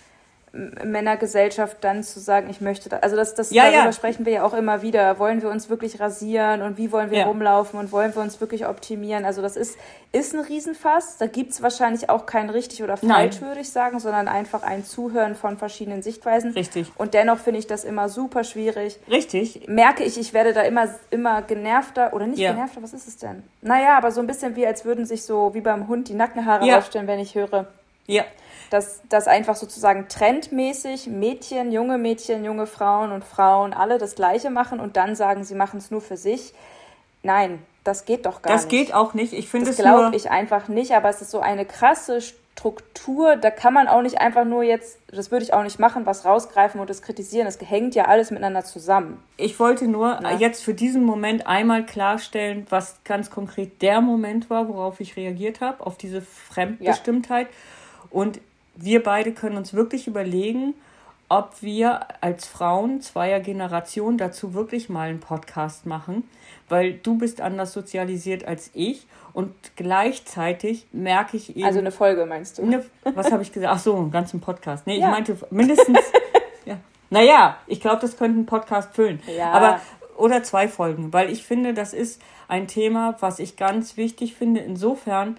Männergesellschaft dann zu sagen, ich möchte das. Also das, das ja, darüber ja. sprechen wir ja auch immer wieder. Wollen wir uns wirklich rasieren und wie wollen wir ja. rumlaufen und wollen wir uns wirklich optimieren? Also das ist, ist ein Riesenfass. Da gibt es wahrscheinlich auch kein richtig oder falsch, würde ich sagen, sondern einfach ein Zuhören von verschiedenen Sichtweisen. Richtig. Und dennoch finde ich das immer super schwierig. Richtig. Merke ich, ich werde da immer, immer genervter oder nicht ja. genervter, was ist es denn? Naja, aber so ein bisschen wie, als würden sich so wie beim Hund die Nackenhaare ja. aufstellen, wenn ich höre. Ja. Dass das einfach sozusagen trendmäßig Mädchen, junge Mädchen, junge Frauen und Frauen alle das Gleiche machen und dann sagen, sie machen es nur für sich. Nein, das geht doch gar das nicht. Das geht auch nicht. Ich finde das es glaube ich einfach nicht, aber es ist so eine krasse Struktur, da kann man auch nicht einfach nur jetzt, das würde ich auch nicht machen, was rausgreifen und das kritisieren. Das hängt ja alles miteinander zusammen. Ich wollte nur ja. jetzt für diesen Moment einmal klarstellen, was ganz konkret der Moment war, worauf ich reagiert habe, auf diese Fremdbestimmtheit. Ja. Und wir beide können uns wirklich überlegen, ob wir als Frauen zweier Generation dazu wirklich mal einen Podcast machen, weil du bist anders sozialisiert als ich und gleichzeitig merke ich eben... Also eine Folge meinst du? Eine, was habe ich gesagt? Ach so, einen ganzen Podcast. Nee, ja. ich meinte mindestens... ja. Naja, ich glaube, das könnte einen Podcast füllen. Ja. Aber, oder zwei Folgen, weil ich finde, das ist ein Thema, was ich ganz wichtig finde. Insofern,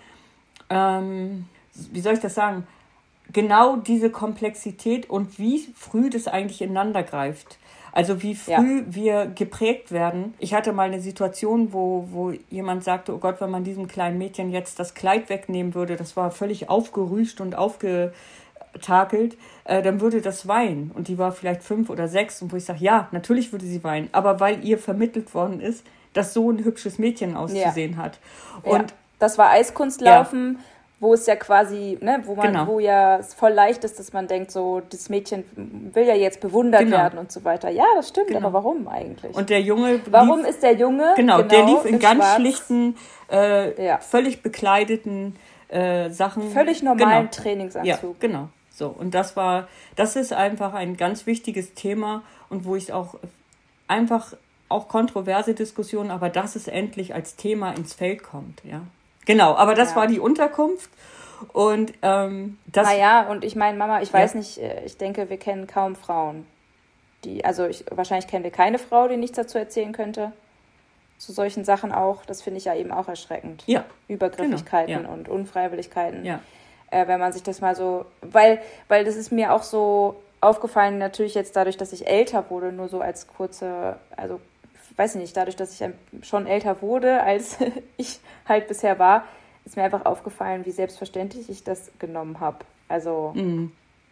ähm, wie soll ich das sagen... Genau diese Komplexität und wie früh das eigentlich ineinander greift. Also wie früh ja. wir geprägt werden. Ich hatte mal eine Situation, wo, wo jemand sagte, oh Gott, wenn man diesem kleinen Mädchen jetzt das Kleid wegnehmen würde, das war völlig aufgerüscht und aufgetakelt, äh, dann würde das weinen. Und die war vielleicht fünf oder sechs. Und wo ich sage, ja, natürlich würde sie weinen. Aber weil ihr vermittelt worden ist, dass so ein hübsches Mädchen auszusehen ja. hat. Und ja. Das war Eiskunstlaufen, ja. wo es ja quasi, ne, wo man, genau. wo ja es voll leicht ist, dass man denkt, so, das Mädchen will ja jetzt bewundert genau. werden und so weiter. Ja, das stimmt, genau. aber warum eigentlich? Und der Junge Warum lief, ist der Junge? Genau, genau der lief in, in ganz Schwarz. schlichten, äh, ja. völlig bekleideten äh, Sachen. Völlig normalen genau. Trainingsanzug. Ja, genau. So, und das war, das ist einfach ein ganz wichtiges Thema und wo ich auch einfach auch kontroverse Diskussionen, aber dass es endlich als Thema ins Feld kommt, ja. Genau, aber das ja. war die Unterkunft und ähm, das... Naja, und ich meine, Mama, ich weiß ja. nicht, ich denke, wir kennen kaum Frauen, die, also ich, wahrscheinlich kennen wir keine Frau, die nichts dazu erzählen könnte, zu solchen Sachen auch, das finde ich ja eben auch erschreckend. Ja. Übergriffigkeiten genau. ja. und Unfreiwilligkeiten, ja. äh, wenn man sich das mal so, weil, weil das ist mir auch so aufgefallen, natürlich jetzt dadurch, dass ich älter wurde, nur so als kurze, also weiß ich nicht, dadurch, dass ich schon älter wurde, als ich halt bisher war, ist mir einfach aufgefallen, wie selbstverständlich ich das genommen habe. Also, mhm.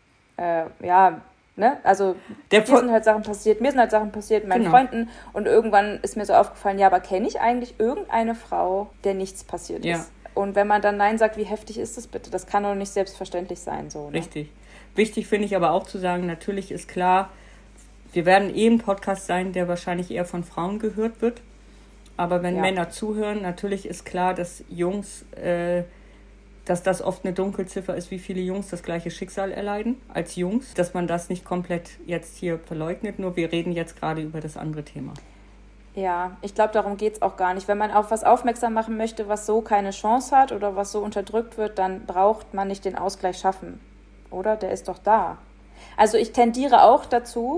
äh, ja, ne, also Der mir sind halt Sachen passiert, mir sind halt Sachen passiert mit meinen genau. Freunden und irgendwann ist mir so aufgefallen, ja, aber kenne ich eigentlich irgendeine Frau, der nichts passiert ja. ist? Und wenn man dann Nein sagt, wie heftig ist das bitte? Das kann doch nicht selbstverständlich sein, so. Ne? Richtig. Wichtig finde ich aber auch zu sagen, natürlich ist klar, wir werden eh ein Podcast sein, der wahrscheinlich eher von Frauen gehört wird. Aber wenn ja. Männer zuhören, natürlich ist klar, dass Jungs, äh, dass das oft eine Dunkelziffer ist, wie viele Jungs das gleiche Schicksal erleiden als Jungs. Dass man das nicht komplett jetzt hier verleugnet, nur wir reden jetzt gerade über das andere Thema. Ja, ich glaube, darum geht es auch gar nicht. Wenn man auf was aufmerksam machen möchte, was so keine Chance hat oder was so unterdrückt wird, dann braucht man nicht den Ausgleich schaffen. Oder? Der ist doch da. Also ich tendiere auch dazu,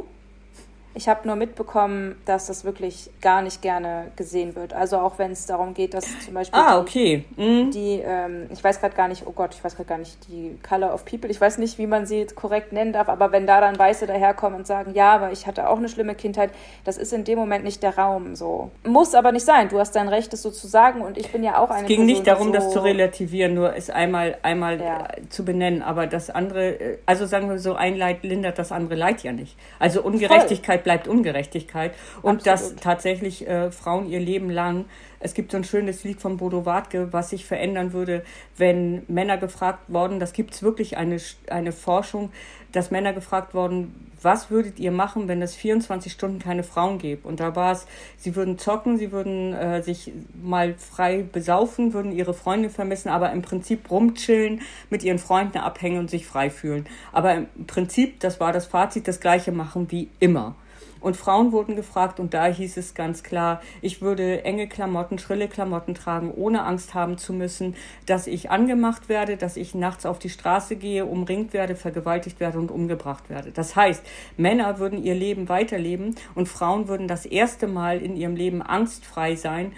ich habe nur mitbekommen, dass das wirklich gar nicht gerne gesehen wird. Also auch wenn es darum geht, dass zum Beispiel ah, okay. die, mhm. die ähm, ich weiß gerade gar nicht, oh Gott, ich weiß gerade gar nicht, die Color of People, ich weiß nicht, wie man sie korrekt nennen darf, aber wenn da dann Weiße daherkommen und sagen, ja, aber ich hatte auch eine schlimme Kindheit, das ist in dem Moment nicht der Raum so. Muss aber nicht sein, du hast dein Recht, das so zu sagen und ich bin ja auch eine Es ging Person, nicht darum, so das zu relativieren, nur es einmal, einmal ja. zu benennen, aber das andere, also sagen wir so, ein Leid lindert das andere Leid ja nicht. Also Ungerechtigkeit Voll. bleibt Ungerechtigkeit. Und Absolut. dass tatsächlich äh, Frauen ihr Leben lang, es gibt so ein schönes Lied von Bodo Wartke, was sich verändern würde, wenn Männer gefragt worden, das gibt es wirklich eine, eine Forschung, dass Männer gefragt worden, was würdet ihr machen, wenn es vierundzwanzig Stunden keine Frauen gäbe? Und da war es, sie würden zocken, sie würden äh, sich mal frei besaufen, würden ihre Freunde vermissen, aber im Prinzip rumchillen, mit ihren Freunden abhängen und sich frei fühlen. Aber im Prinzip, das war das Fazit, das Gleiche machen wie immer. Und Frauen wurden gefragt und da hieß es ganz klar, ich würde enge Klamotten, schrille Klamotten tragen, ohne Angst haben zu müssen, dass ich angemacht werde, dass ich nachts auf die Straße gehe, umringt werde, vergewaltigt werde und umgebracht werde. Das heißt, Männer würden ihr Leben weiterleben und Frauen würden das erste Mal in ihrem Leben angstfrei sein,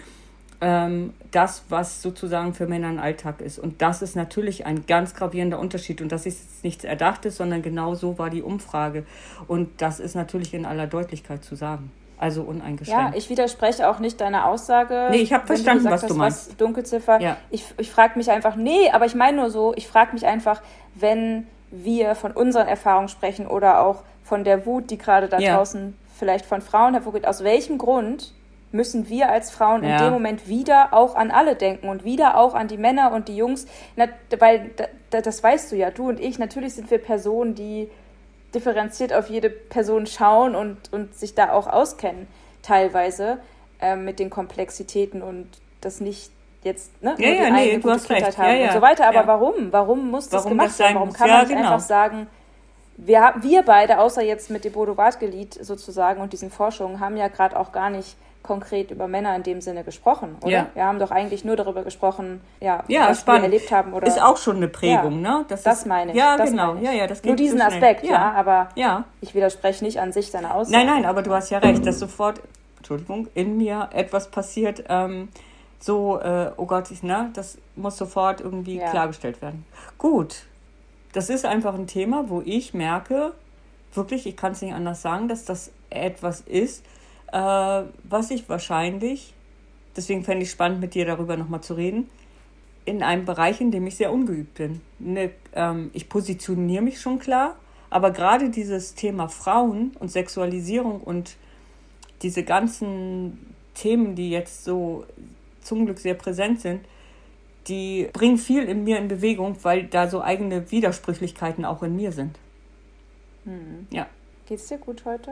ähm, das, was sozusagen für Männer ein Alltag ist. Und das ist natürlich ein ganz gravierender Unterschied. Und das ist jetzt nichts Erdachtes, sondern genau so war die Umfrage. Und das ist natürlich in aller Deutlichkeit zu sagen. Also uneingeschränkt. Ja, ich widerspreche auch nicht deiner Aussage. Nee, ich habe verstanden, du was hast, du meinst. Was Dunkelziffer. Ja. Ich, ich frage mich einfach, nee, aber ich meine nur so, ich frage mich einfach, wenn wir von unseren Erfahrungen sprechen oder auch von der Wut, die gerade da ja. draußen vielleicht von Frauen hervorgeht, aus welchem Grund müssen wir als Frauen ja. in dem Moment wieder auch an alle denken und wieder auch an die Männer und die Jungs, Na, weil da, das weißt du ja, du und ich, natürlich sind wir Personen, die differenziert auf jede Person schauen und, und sich da auch auskennen, teilweise äh, mit den Komplexitäten und das nicht jetzt ne, ja, nur die ja, nee, gute Kindheit haben ja, ja. und so weiter, aber ja. warum? Warum muss das warum gemacht werden? Warum kann ja, man nicht genau. einfach sagen, wir, wir beide, außer jetzt mit dem Bodo Wartke-Lied sozusagen und diesen Forschungen, haben ja gerade auch gar nicht konkret über Männer in dem Sinne gesprochen, oder? Ja. Wir haben doch eigentlich nur darüber gesprochen, ja, ja was spannend. wir erlebt haben. Oder ist auch schon eine Prägung, ja, ne? Das, das ist, meine ich. Ja, das genau. Meine ich. Ja, ja, das geht nur diesen so Aspekt, ja. ja, aber ja. ich widerspreche nicht an sich seiner Aussage. Nein, nein, aber du hast ja recht, dass sofort, Entschuldigung, in mir etwas passiert, ähm, so, äh, oh Gott, ich, ne, das muss sofort irgendwie ja. klargestellt werden. Gut, das ist einfach ein Thema, wo ich merke, wirklich, ich kann es nicht anders sagen, dass das etwas ist, äh, was ich wahrscheinlich, deswegen fände ich spannend, mit dir darüber nochmal zu reden, in einem Bereich, in dem ich sehr ungeübt bin. Ne, ähm, ich positioniere mich schon klar, aber gerade dieses Thema Frauen und Sexualisierung und diese ganzen Themen, die jetzt so zum Glück sehr präsent sind, die bringen viel in mir in Bewegung, weil da so eigene Widersprüchlichkeiten auch in mir sind. Hm. Ja. Geht's dir gut heute?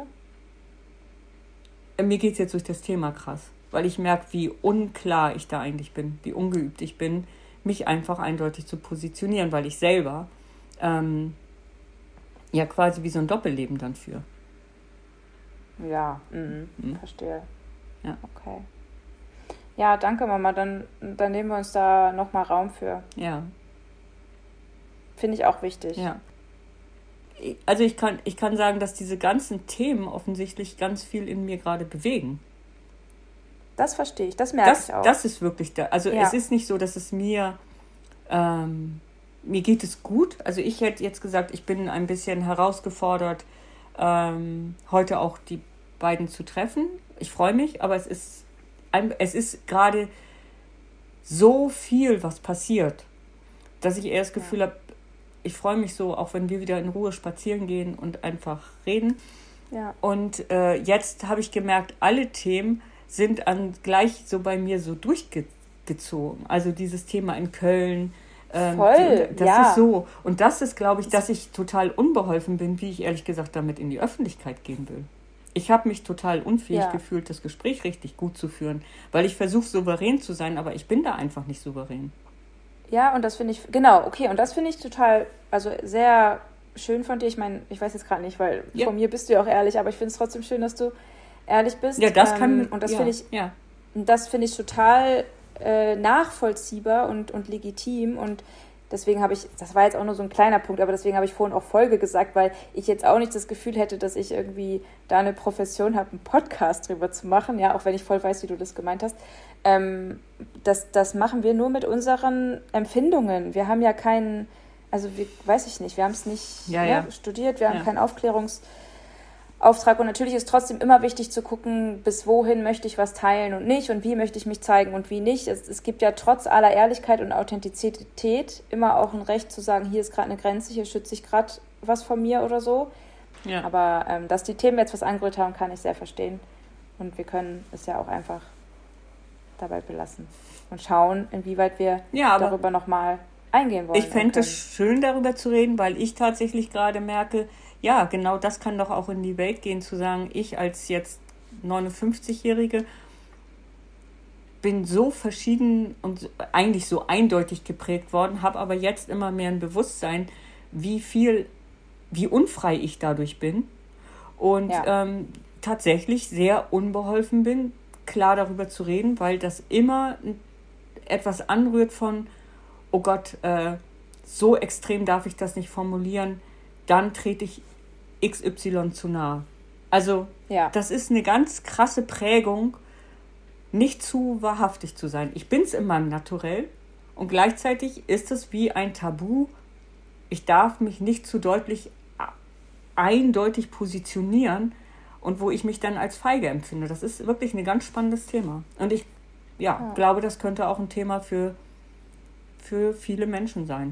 Mir geht's jetzt durch das Thema krass, weil ich merke, wie unklar ich da eigentlich bin, wie ungeübt ich bin, mich einfach eindeutig zu positionieren, weil ich selber ähm, ja quasi wie so ein Doppelleben dann führe. Ja, mhm. Mhm. Verstehe. Ja. Okay. Ja, danke Mama, dann, dann nehmen wir uns da nochmal Raum für. Ja. Finde ich auch wichtig. Ja. Also ich kann, ich kann sagen, dass diese ganzen Themen offensichtlich ganz viel in mir gerade bewegen. Das verstehe ich, das merke das, ich auch. Das ist wirklich da. Also ja. Es ist nicht so, dass es mir, ähm, mir geht es gut. Also ich hätte jetzt gesagt, ich bin ein bisschen herausgefordert, ähm, heute auch die beiden zu treffen. Ich freue mich, aber es ist, ein, es ist gerade so viel, was passiert, dass ich eher das Gefühl ja. habe, ich freue mich so, auch wenn wir wieder in Ruhe spazieren gehen und einfach reden. Ja. Und äh, jetzt habe ich gemerkt, alle Themen sind an gleich so bei mir so durchgezogen. Also dieses Thema in Köln. Ähm, Voll, das ja. ist so. Und das ist, glaube ich, dass ich total unbeholfen bin, wie ich ehrlich gesagt damit in die Öffentlichkeit gehen will. Ich habe mich total unfähig ja. gefühlt, das Gespräch richtig gut zu führen, weil ich versuche, souverän zu sein, aber ich bin da einfach nicht souverän. Ja, und das finde ich, genau, okay, und das finde ich total, also sehr schön von dir. Ich meine, ich weiß jetzt gerade nicht, weil ja. von mir bist du ja auch ehrlich, aber ich finde es trotzdem schön, dass du ehrlich bist. Ja, das kann, ähm, und das ja, finde ich, ja. das finde ich total äh, nachvollziehbar und, und legitim und deswegen habe ich, das war jetzt auch nur so ein kleiner Punkt, aber deswegen habe ich vorhin auch Folge gesagt, weil ich jetzt auch nicht das Gefühl hätte, dass ich irgendwie da eine Profession habe, einen Podcast drüber zu machen, ja, auch wenn ich voll weiß, wie du das gemeint hast. Ähm, das, das machen wir nur mit unseren Empfindungen. Wir haben ja keinen, also wir, weiß ich nicht, wir haben es nicht ja, ne, ja. studiert, wir haben ja. keinen Aufklärungsauftrag und natürlich ist trotzdem immer wichtig zu gucken, bis wohin möchte ich was teilen und nicht und wie möchte ich mich zeigen und wie nicht. Es, es gibt ja trotz aller Ehrlichkeit und Authentizität immer auch ein Recht zu sagen, hier ist gerade eine Grenze, hier schütze ich gerade was von mir oder so. Ja. Aber ähm, dass die Themen jetzt was angerührt haben, kann ich sehr verstehen. Und wir können es ja auch einfach dabei belassen und schauen, inwieweit wir ja, darüber nochmal eingehen wollen. Ich fände es schön, darüber zu reden, weil ich tatsächlich gerade merke, ja, genau das kann doch auch in die Welt gehen, zu sagen, ich als jetzt neunundfünfzigjährige bin so verschieden und eigentlich so eindeutig geprägt worden, habe aber jetzt immer mehr ein Bewusstsein, wie viel, wie unfrei ich dadurch bin und ja. ähm, tatsächlich sehr unbeholfen bin, klar darüber zu reden, weil das immer etwas anrührt von, oh Gott, äh, so extrem darf ich das nicht formulieren, dann trete ich X Y zu nahe. Also ja. das ist eine ganz krasse Prägung, nicht zu wahrhaftig zu sein. Ich bin es in meinem Naturell und gleichzeitig ist es wie ein Tabu. Ich darf mich nicht zu deutlich, eindeutig positionieren und wo ich mich dann als feige empfinde. Das ist wirklich ein ganz spannendes Thema. Und ich ja, ja. glaube, das könnte auch ein Thema für, für viele Menschen sein.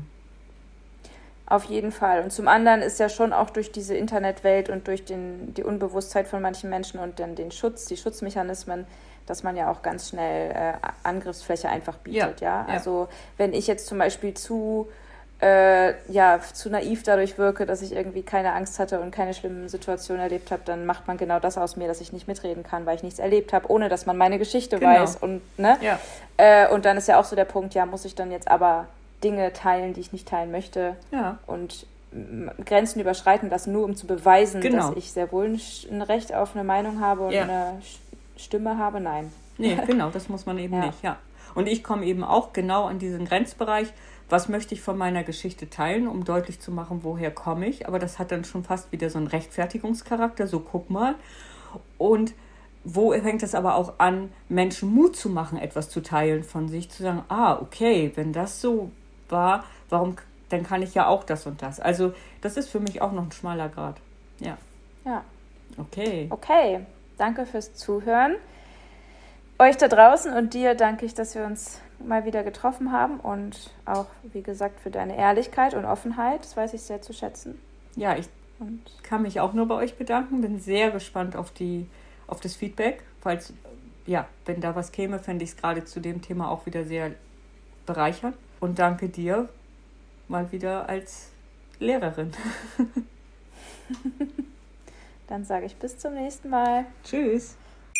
Auf jeden Fall. Und zum anderen ist ja schon auch durch diese Internetwelt und durch den, die Unbewusstheit von manchen Menschen und dann den Schutz, die Schutzmechanismen, dass man ja auch ganz schnell äh, Angriffsfläche einfach bietet. Ja, ja? ja. Also wenn ich jetzt zum Beispiel zu, äh, ja, zu naiv dadurch wirke, dass ich irgendwie keine Angst hatte und keine schlimmen Situationen erlebt habe, dann macht man genau das aus mir, dass ich nicht mitreden kann, weil ich nichts erlebt habe, ohne dass man meine Geschichte genau. weiß. Und, ne? ja. äh, und dann ist ja auch so der Punkt, ja, muss ich dann jetzt aber Dinge teilen, die ich nicht teilen möchte ja. und Grenzen überschreiten lassen, nur um zu beweisen, genau. dass ich sehr wohl ein, ein Recht auf eine Meinung habe und ja. eine Stimme habe. Nein. Nee, genau, das muss man eben ja. nicht, ja. Und ich komme eben auch genau an diesen Grenzbereich, was möchte ich von meiner Geschichte teilen, um deutlich zu machen, woher komme ich. Aber das hat dann schon fast wieder so einen Rechtfertigungscharakter, so guck mal. Und wo fängt es aber auch an, Menschen Mut zu machen, etwas zu teilen von sich, zu sagen, ah, okay, wenn das so war, warum, dann kann ich ja auch das und das. Also das ist für mich auch noch ein schmaler Grat. Ja. Ja. Okay. Okay, danke fürs Zuhören. Euch da draußen und dir danke ich, dass wir uns mal wieder getroffen haben und auch, wie gesagt, für deine Ehrlichkeit und Offenheit. Das weiß ich sehr zu schätzen. Ja, ich und kann mich auch nur bei euch bedanken. Bin sehr gespannt auf, die, auf das Feedback. Falls, ja, wenn da was käme, fände ich es gerade zu dem Thema auch wieder sehr bereichernd. Und danke dir mal wieder als Lehrerin. Dann sage ich bis zum nächsten Mal. Tschüss.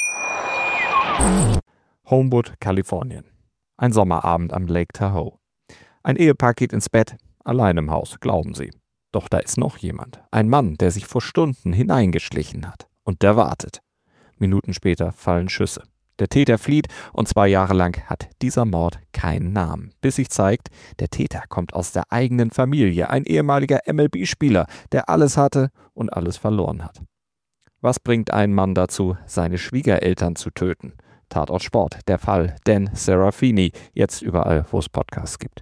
Homewood, Kalifornien. Ein Sommerabend am Lake Tahoe. Ein Ehepaar geht ins Bett, allein im Haus, glauben sie. Doch da ist noch jemand. Ein Mann, der sich vor Stunden hineingeschlichen hat. Und der wartet. Minuten später fallen Schüsse. Der Täter flieht und zwei Jahre lang hat dieser Mord keinen Namen. Bis sich zeigt, der Täter kommt aus der eigenen Familie. Ein ehemaliger M L B-Spieler, der alles hatte und alles verloren hat. Was bringt einen Mann dazu, seine Schwiegereltern zu töten? Tatort Sport, der Fall Dan Serafini, jetzt überall, wo es Podcasts gibt.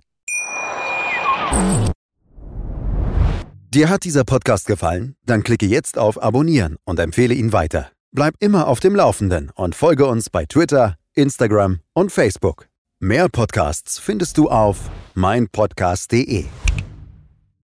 Dir hat dieser Podcast gefallen? Dann klicke jetzt auf Abonnieren und empfehle ihn weiter. Bleib immer auf dem Laufenden und folge uns bei Twitter, Instagram und Facebook. Mehr Podcasts findest du auf mein podcast punkt de.